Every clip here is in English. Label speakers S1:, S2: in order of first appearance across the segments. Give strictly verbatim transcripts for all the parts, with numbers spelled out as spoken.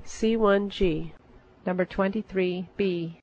S1: C one G, number twenty-three B.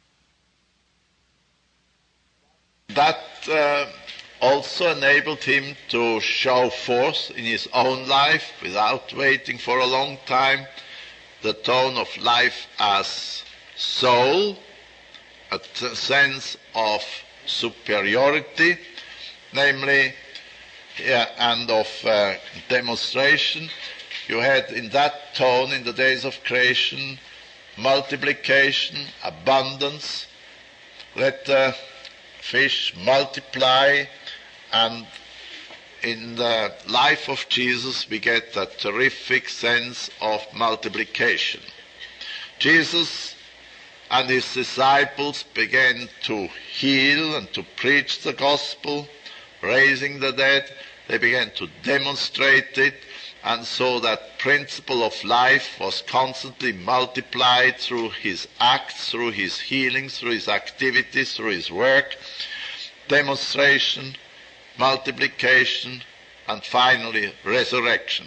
S2: That uh, also enabled him to show forth in his own life, without waiting for a long time, the tone of life as soul, a t- sense of superiority, namely, yeah, and of uh, demonstration. You had in that tone in the days of creation multiplication, abundance. Let the fish multiply, and in the life of Jesus we get a terrific sense of multiplication. Jesus and his disciples began to heal and to preach the gospel, raising the dead. They began to demonstrate it, and so that principle of life was constantly multiplied through his acts, through his healings, through his activities, through his work, demonstration, multiplication, and finally resurrection.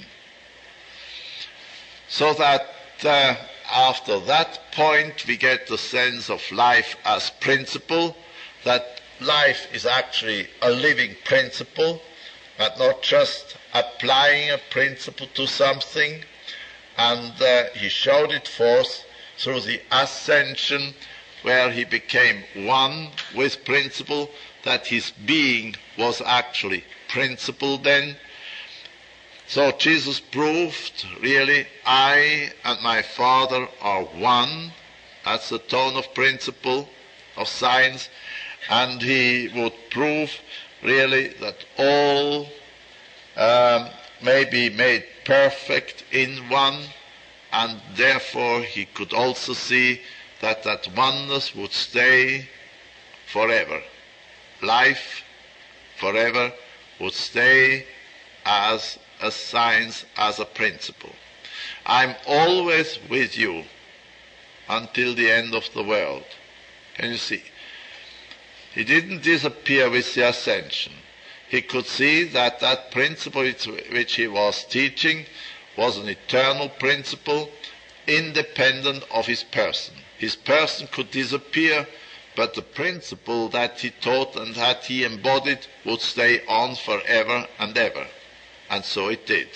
S2: So that uh, after that point we get the sense of life as principle, that life is actually a living principle, but not just applying a principle to something. And uh, he showed it forth through the ascension, where he became one with principle, that his being was actually principle then. So Jesus proved, really, I and my Father are one. That's the tone of principle, of science. And he would prove, really, that all um, may be made perfect in one, and therefore he could also see that that oneness would stay forever. Life forever would stay as a science, as a principle. I'm always with you until the end of the world. Can you see? He didn't disappear with the ascension. He could see that that principle which he was teaching was an eternal principle, independent of his person. His person could disappear, but the principle that he taught and that he embodied would stay on forever and ever. And so it did.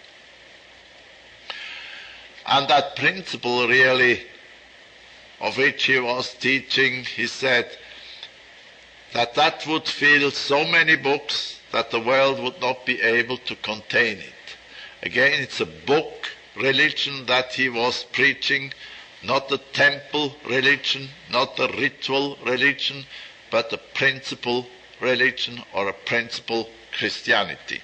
S2: And that principle, really, of which he was teaching, he said that that would fill so many books that the world would not be able to contain it. Again, it's a book religion that he was preaching, not a temple religion, not a ritual religion, but a principle religion, or a principle Christianity.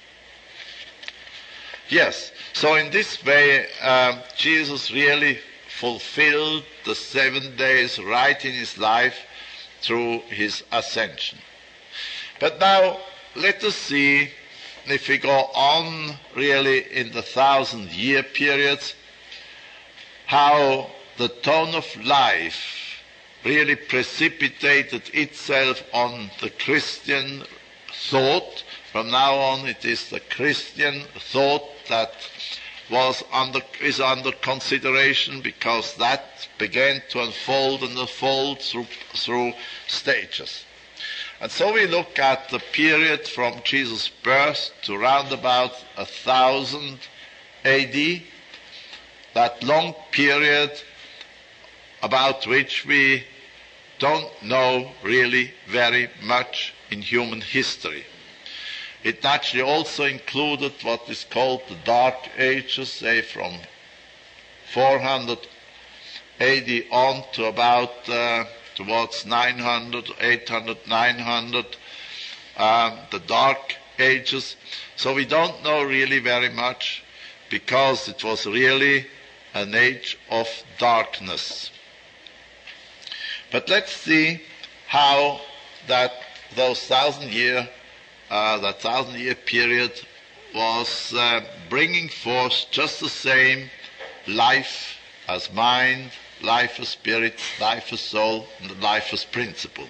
S2: Yes, so in this way, um, Jesus really fulfilled the seven days right in his life through his ascension. But now, let us see, if we go on really in the thousand-year periods, how the tone of life really precipitated itself on the Christian thought. From now on, it is the Christian thought that was under, is under consideration, because that began to unfold and unfold through, through stages. And so we look at the period from Jesus' birth to round about a thousand A D, that long period about which we don't know really very much in human history. It naturally also included what is called the Dark Ages, say from four hundred A D on to about uh, towards nine hundred, eight hundred, nine hundred, um, the Dark Ages. So we don't know really very much, because it was really an age of darkness. But let's see how that those thousand year Uh, that thousand-year period was uh, bringing forth just the same life as mind, life as spirit, life as soul, and life as principle.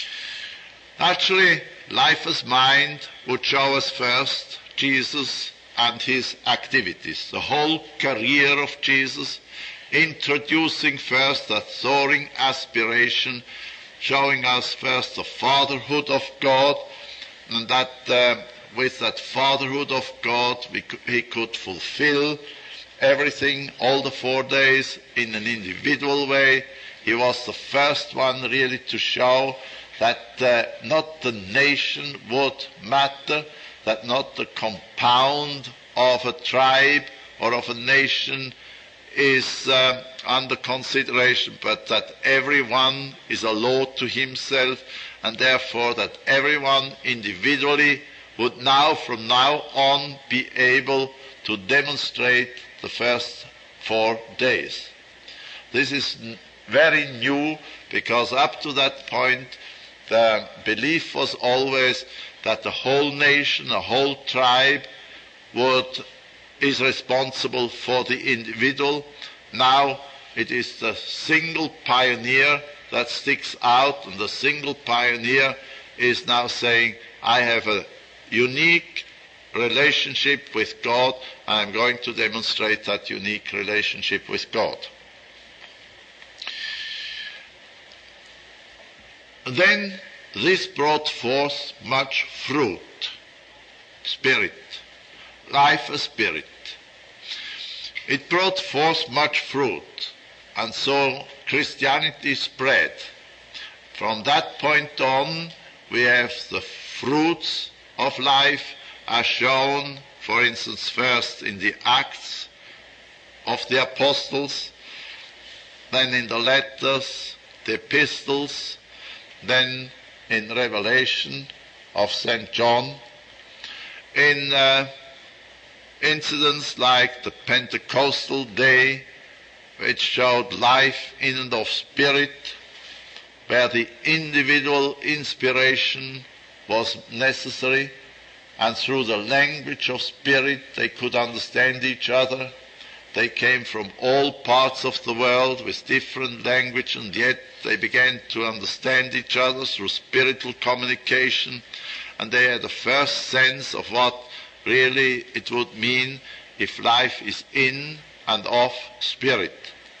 S2: Actually, life as mind would show us first Jesus and his activities. The whole career of Jesus, introducing first the soaring aspiration, showing us first the fatherhood of God, and that uh, with that fatherhood of God we could, he could fulfill everything, all the four days, in an individual way. He was the first one really to show that uh, not the nation would matter, that not the compound of a tribe or of a nation is uh, under consideration, but that everyone is a lord to himself, and therefore that everyone individually would now, from now on, be able to demonstrate the first four days. This is very new, because up to that point the belief was always that the whole nation, the whole tribe would is responsible for the individual. Now it is the single pioneer that sticks out, and the single pioneer is now saying, I have a unique relationship with God, and I'm going to demonstrate that unique relationship with God. Then this brought forth much fruit, spirit, life as spirit. It brought forth much fruit, and so Christianity spread. From that point on, we have the fruits of life as shown, for instance, first in the Acts of the Apostles, then in the letters, the epistles, then in Revelation of Saint John, in uh, incidents like the Pentecostal day, which showed life in and of spirit, where the individual inspiration was necessary, and through the language of spirit they could understand each other. They came from all parts of the world with different language, and yet they began to understand each other through spiritual communication, and they had a first sense of what really it would mean if life is in and of spirit.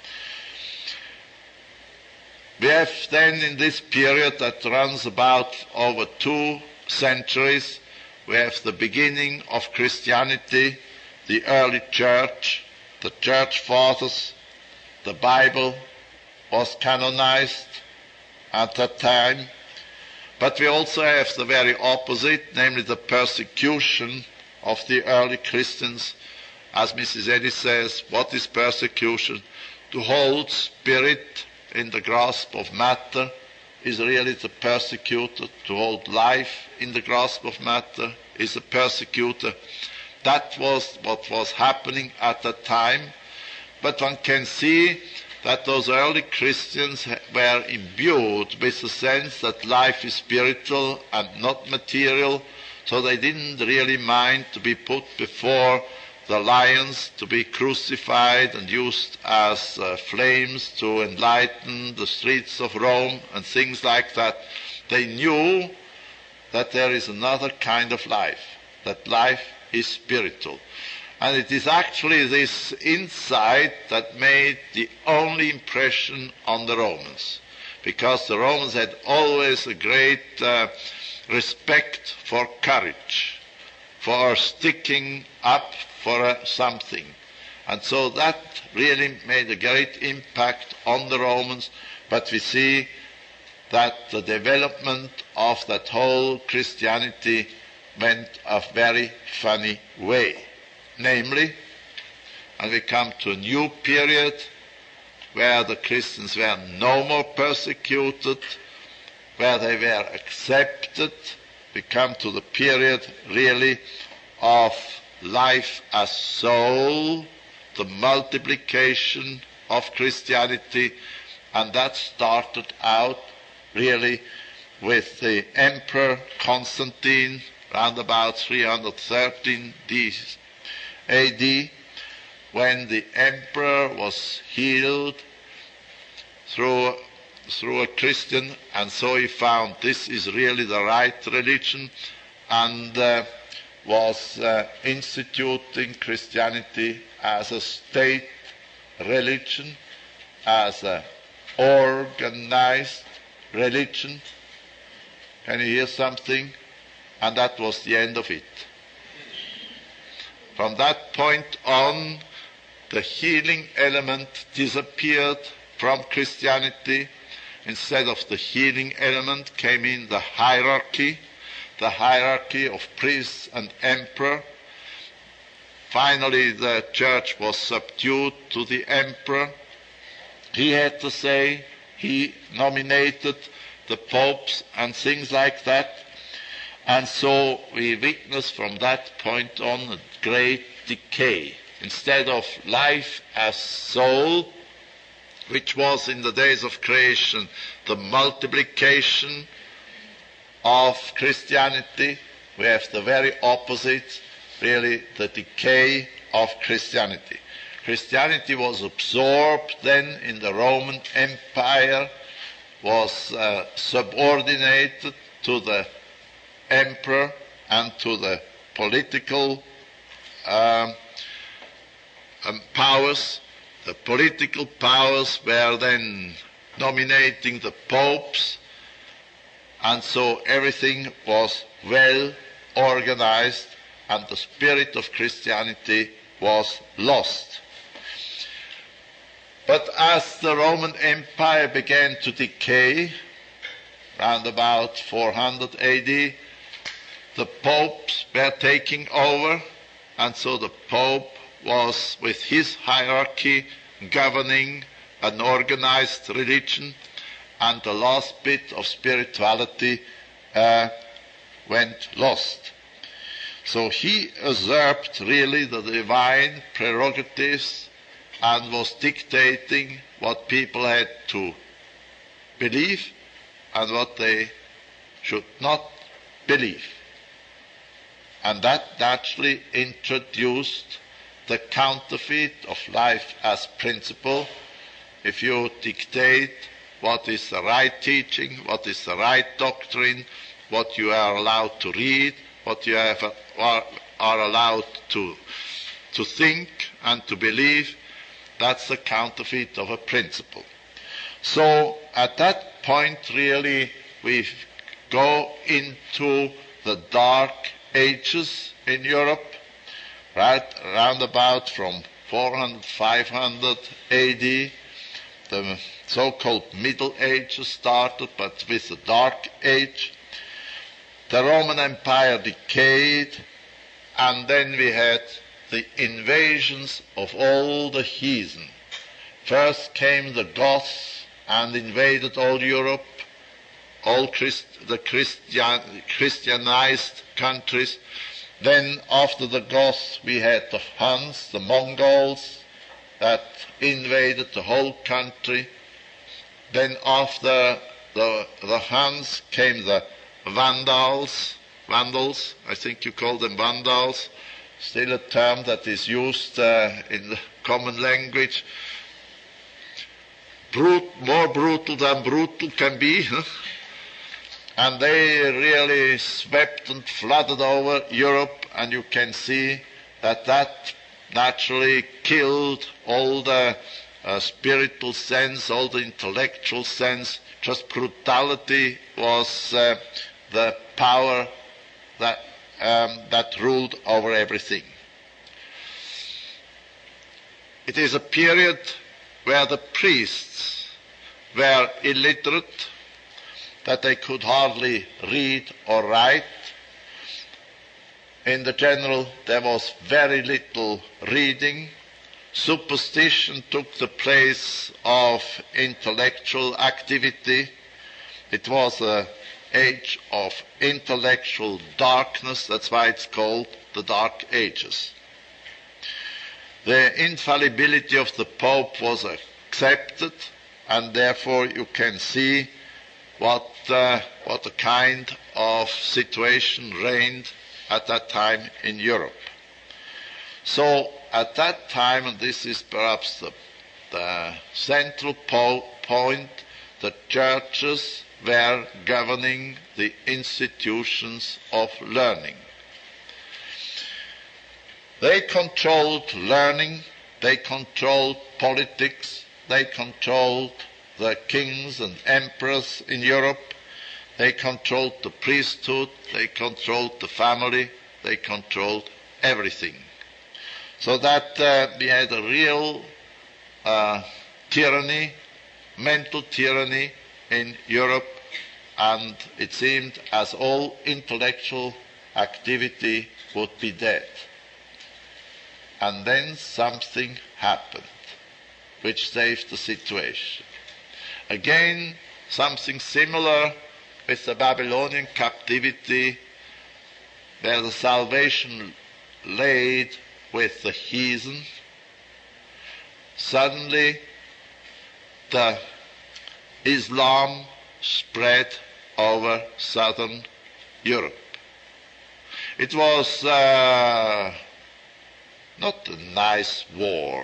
S2: We have then in this period that runs about over two centuries, we have the beginning of Christianity, the early church, the church fathers. The Bible was canonized at that time. But we also have the very opposite, namely the persecution of the early Christians. As Missus Eddy says, what is persecution? To hold spirit in the grasp of matter is really the persecutor. To hold life in the grasp of matter is a persecutor. That was what was happening at that time. But one can see that those early Christians were imbued with the sense that life is spiritual and not material, so they didn't really mind to be put before the lions, to be crucified and used as uh, flames to enlighten the streets of Rome and things like that. They knew that there is another kind of life, that life is spiritual. And it is actually this insight that made the only impression on the Romans, because the Romans had always a great uh, respect for courage, for sticking up for uh, something. And so that really made a great impact on the Romans, but we see that the development of that whole Christianity went a very funny way. Namely, and we come to a new period where the Christians were no more persecuted, where they were accepted. We come to the period really of life as soul, the multiplication of Christianity, and that started out really with the Emperor Constantine around about three hundred thirteen A D, when the emperor was healed through, through a Christian, and so he found this is really the right religion. And uh, was uh, instituting Christianity as a state religion, as an organized religion. Can you hear something? And that was the end of it. From that point on, the healing element disappeared from Christianity. Instead of the healing element came in the hierarchy, the hierarchy of priests and emperor. Finally, the church was subdued to the emperor. He had to say, he nominated the popes and things like that. And so we witness from that point on a great decay. Instead of life as soul, which was in the days of creation the multiplication of Christianity, we have the very opposite, really the decay of Christianity. Christianity was absorbed then in the Roman Empire, was uh, subordinated to the emperor and to the political um, um, powers. The political powers were then nominating the popes, and so everything was well organized, and the spirit of Christianity was lost. But as the Roman Empire began to decay, round about four hundred A D, the popes were taking over, and so the pope was, with his hierarchy, governing an organized religion, and the last bit of spirituality uh, went lost. So he usurped really the divine prerogatives and was dictating what people had to believe and what they should not believe. And that naturally introduced the counterfeit of life as principle. If you dictate what is the right teaching, what is the right doctrine, what you are allowed to read, what you have, are, are allowed to, to think and to believe, that's the counterfeit of a principle. So at that point really we go into the dark ages in Europe, right round about from four hundred, five hundred A D. The so-called Middle Ages started, but with the Dark Age. The Roman Empire decayed, and then we had the invasions of all the heathen. First came the Goths and invaded all Europe, all Christ, the Christian, Christianized countries. Then after the Goths we had the Huns, the Mongols, that invaded the whole country. Then after the, the Huns came the Vandals, Vandals, I think you call them Vandals, still a term that is used uh, in the common language. Brut, more brutal than brutal can be. Huh? And they really swept and flooded over Europe, and you can see that that naturally killed all the uh, spiritual sense, all the intellectual sense. Just brutality was uh, the power that um, that ruled over everything. It is a period where the priests were illiterate, that they could hardly read or write. In the general, there was very little reading. Superstition took the place of intellectual activity. It was an age of intellectual darkness. That's why it's called the Dark Ages. The infallibility of the Pope was accepted, and therefore you can see what uh, what a kind of situation reigned at that time in Europe. So at that time, and this is perhaps the, the central po- point, the churches were governing the institutions of learning. They controlled learning, they controlled politics, they controlled the kings and emperors in Europe, they controlled the priesthood, they controlled the family, they controlled everything. So that uh, we had a real uh, tyranny, mental tyranny in Europe, and it seemed as all intellectual activity would be dead. And then something happened which saved the situation. Again, something similar with the Babylonian captivity, where the salvation laid with the heathen. Suddenly, the Islam spread over southern Europe. It was uh, not a nice war.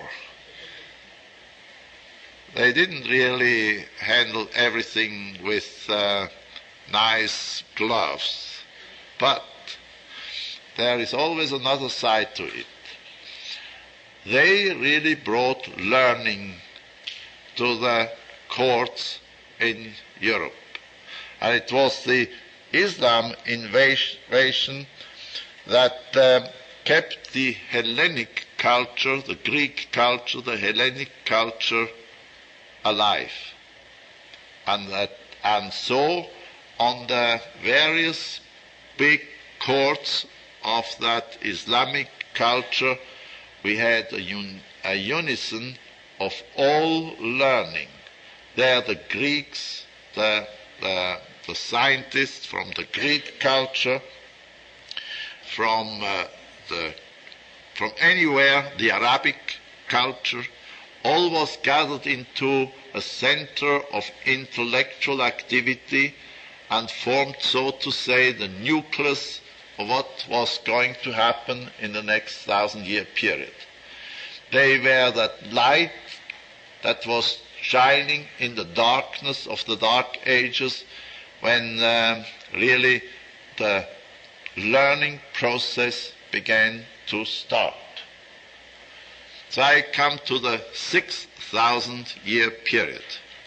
S2: They didn't really handle everything with uh, nice gloves, but there is always another side to it. They really brought learning to the courts in Europe. And it was the Islam invasion that uh, kept the Hellenic culture, the Greek culture, the Hellenic culture alive. And, that, and so on the various big courts of that Islamic culture, we had a, un, a unison of all learning. There the Greeks, the, the, the scientists from the Greek culture, from uh, the from anywhere, the Arabic culture, all was gathered into a center of intellectual activity and formed, so to say, the nucleus of what was going to happen in the next thousand-year period. They were that light that was shining in the darkness of the Dark Ages, when uh, really the learning process began to start. So I come to the six thousand year period.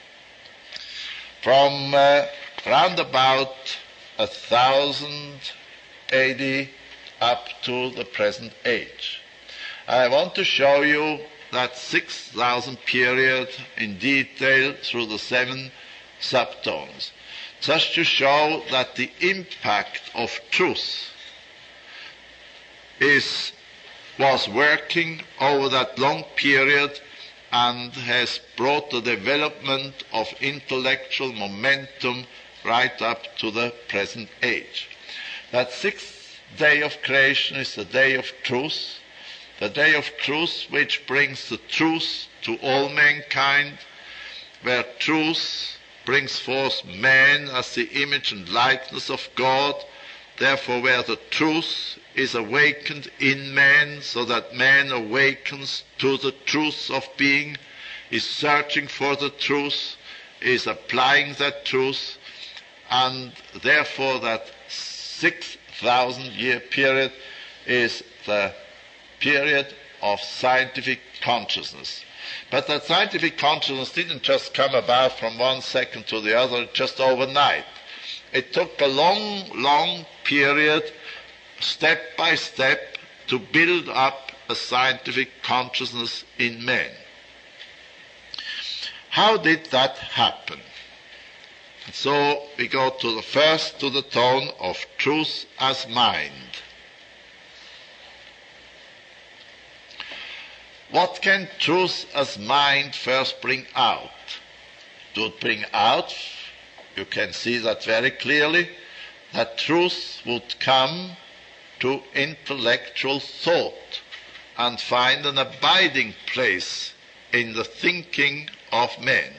S2: From uh, round about one thousand A D up to the present age. I want to show you that six thousand period in detail through the seven subtones, just to show that the impact of truth is was working over that long period and has brought the development of intellectual momentum right up to the present age. That sixth day of creation is the day of truth, the day of truth which brings the truth to all mankind, where truth brings forth man as the image and likeness of God, therefore where the truth is awakened in man, so that man awakens to the truth of being, is searching for the truth, is applying that truth, and therefore that six thousand year period is the period of scientific consciousness. But that scientific consciousness didn't just come about from one second to the other, just overnight. It took a long, long period, step by step, to build up a scientific consciousness in men. How did that happen? So we go to the first, to the tone of truth as mind. What can truth as mind first bring out? To bring out, you can see that very clearly, that truth would come to intellectual thought and find an abiding place in the thinking of men.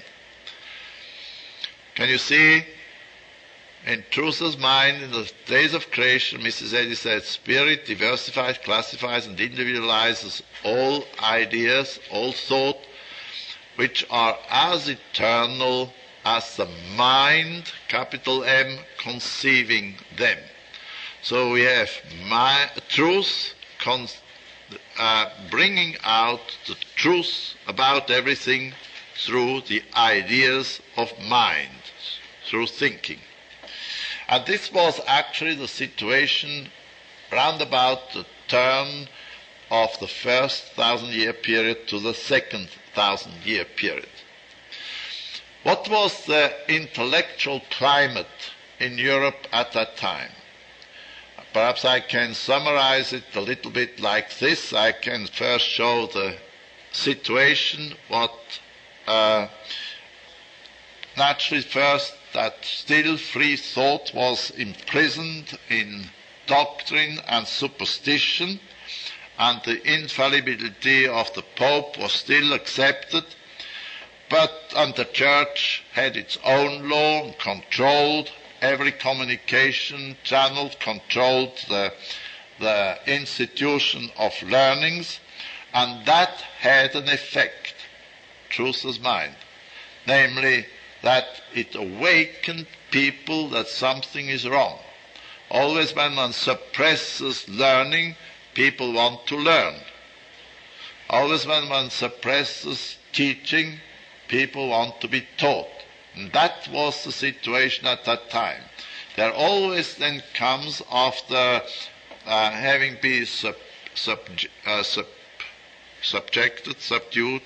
S2: Can you see? In truth as mind, in the days of creation, Missus Eddy said, spirit diversifies, classifies, and individualizes all ideas, all thought, which are as eternal as the mind, capital M, conceiving them. So we have my, truth con- uh, bringing out the truth about everything through the ideas of mind, through thinking. And this was actually the situation round about the turn of the first thousand-year period to the second thousand-year period. What was the intellectual climate in Europe at that time? Perhaps I can summarize it a little bit like this. I can first show the situation, what uh, naturally first that still free thought was imprisoned in doctrine and superstition, and the infallibility of the Pope was still accepted, but and the Church had its own law and controlled every communication channel, controlled the, the institution of learnings, and that had an effect, truth is mind, namely that it awakened people that something is wrong. Always when one suppresses learning, people want to learn. Always when one suppresses teaching, people want to be taught. And that was the situation at that time. There always then comes, after uh, having been sub, sub, uh, sub, subjected, subdued,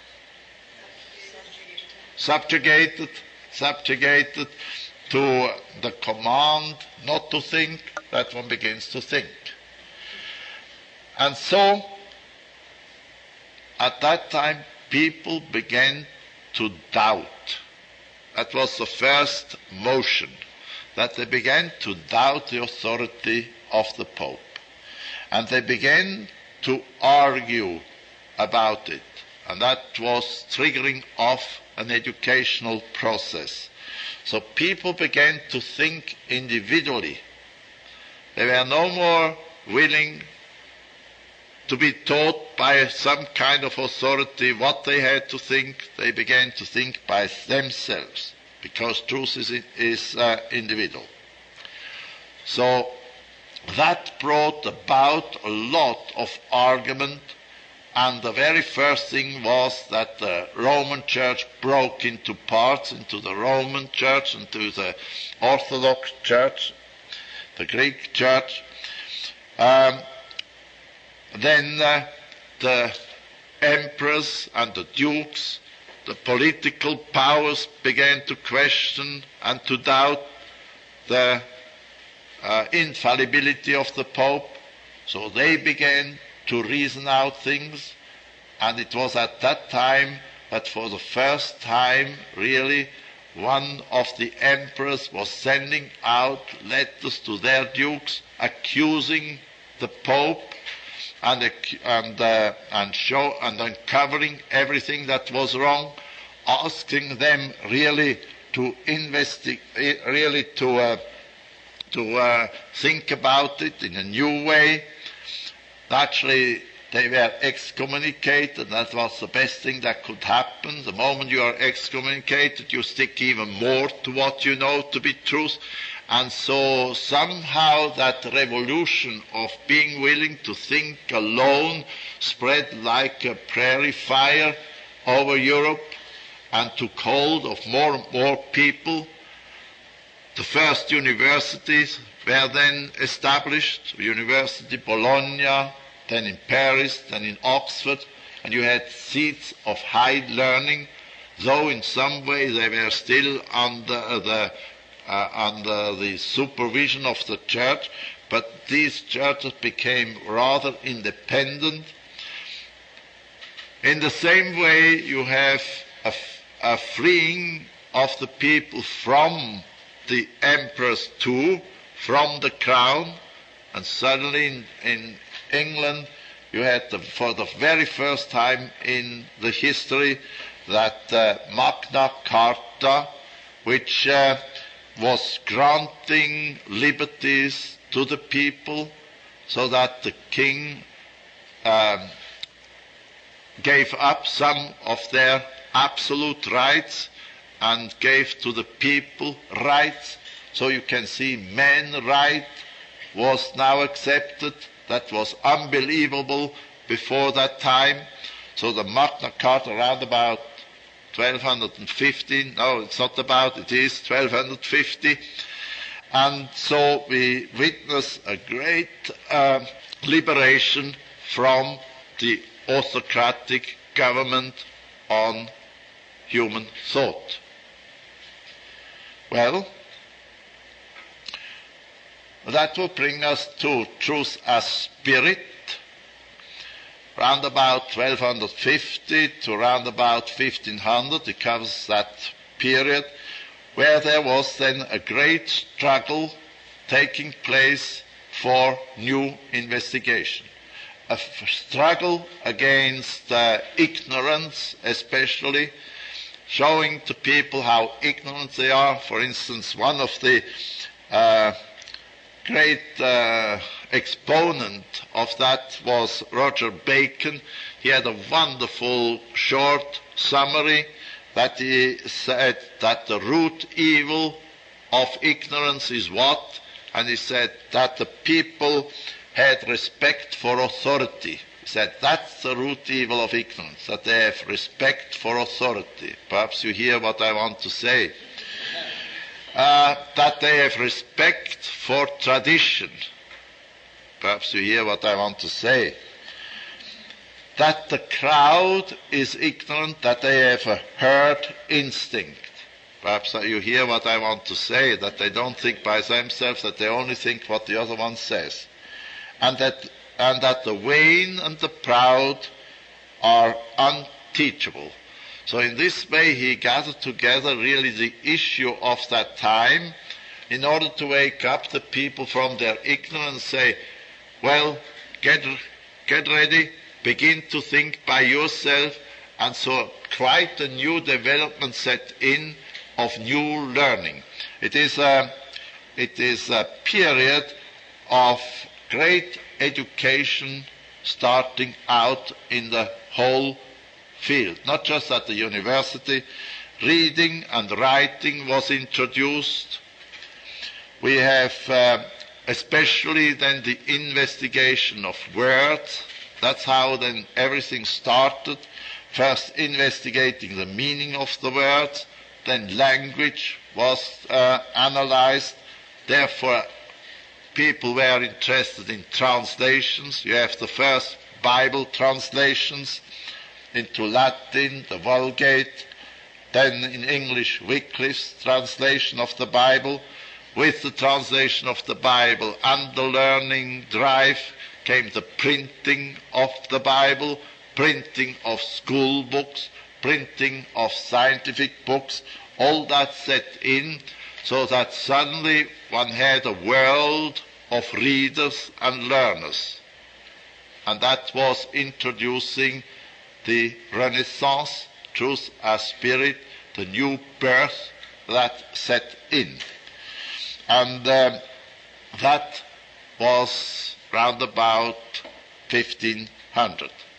S2: subjugated, subjugated to the command not to think, that one begins to think. And so, at that time, people began to doubt. That was the first motion, that they began to doubt the authority of the Pope. And they began to argue about it. And that was triggering off an educational process. So people began to think individually. They were no more willing to be taught by some kind of authority what they had to think. They began to think by themselves, because truth is, is uh, individual. So that brought about a lot of argument, and the very first thing was that the Roman Church broke into parts, into the Roman Church, into the Orthodox Church, the Greek Church. Um, Then uh, the emperors and the dukes, the political powers began to question and to doubt the uh, infallibility of the Pope. So they began to reason out things, and it was at that time that for the first time really one of the emperors was sending out letters to their dukes accusing the Pope and and uh, and show and uncovering everything that was wrong, asking them really to investigate, really to uh, to uh, think about it in a new way. Naturally, they were excommunicated. That was the best thing that could happen. The moment you are excommunicated, you stick even more to what you know to be truth. And so somehow that revolution of being willing to think alone spread like a prairie fire over Europe and took hold of more and more people. The first universities were then established, University Bologna, then in Paris, then in Oxford, and you had seats of high learning, though in some way they were still under the Uh, under the supervision of the church, but these churches became rather independent. In the same way, you have a, a freeing of the people from the emperors too, from the crown, and suddenly in, in England you had the, for the very first time in the history that uh, Magna Carta, which uh, was granting liberties to the people, so that the king um, gave up some of their absolute rights and gave to the people rights. So you can see man right was now accepted. That was unbelievable before that time. So the Magna Carta around about twelve fifteen, no, it's not about, it is twelve fifty. And so we witness a great uh, liberation from the autocratic government on human thought. Well, that will bring us to Truth as Spirit, round about twelve fifty to round about fifteen hundred. It covers that period where there was then a great struggle taking place for new investigation. A f- struggle against uh, ignorance, especially, showing to people how ignorant they are. For instance, one of the uh, great uh, exponent of that was Roger Bacon. He had a wonderful short summary that he said that the root evil of ignorance is what? And he said that the people had respect for authority. He said that's the root evil of ignorance, that they have respect for authority. Perhaps you hear what I want to say. Uh, that they have respect for tradition. Perhaps you hear what I want to say. That the crowd is ignorant, that they have a herd instinct. Perhaps you hear what I want to say, that they don't think by themselves, that they only think what the other one says. And that, and that the vain and the proud are unteachable. So in this way he gathered together really the issue of that time in order to wake up the people from their ignorance, say, well, get, get ready, begin to think by yourself, and so quite a new development set in of new learning. It is a, it is a period of great education starting out in the whole field, not just at the university. Reading and writing was introduced. We have uh, especially then the investigation of words. That's how then everything started. First investigating the meaning of the words, then language was uh, analyzed. Therefore, people were interested in translations. You have the first Bible translations into Latin, the Vulgate, then in English Wycliffe's translation of the Bible. With the translation of the Bible and the learning drive came the printing of the Bible, printing of school books, printing of scientific books, all that set in, so that suddenly one had a world of readers and learners. And that was introducing the Renaissance, Truth as Spirit, the new birth that set in. And um, that was round about fifteen hundred.